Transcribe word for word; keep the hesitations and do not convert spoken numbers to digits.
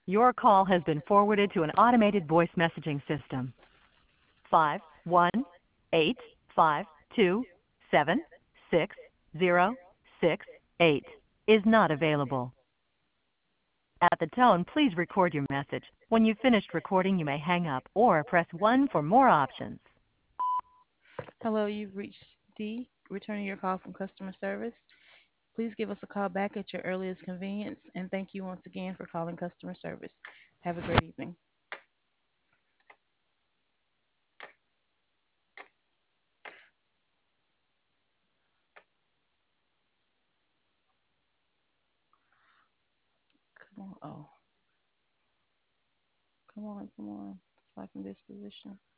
Your call has been forwarded to an automated voice messaging system. Five one eight five two seven six zero six eight is not available. At the tone, please record your message. When you've finished recording, you may hang up or press one for more options. Hello, you've reached D, returning your call from customer service. Please give us a call back at your earliest convenience, and thank you once again for calling customer service. Have a great evening. Come on, oh, come on, come on. It's like in this position.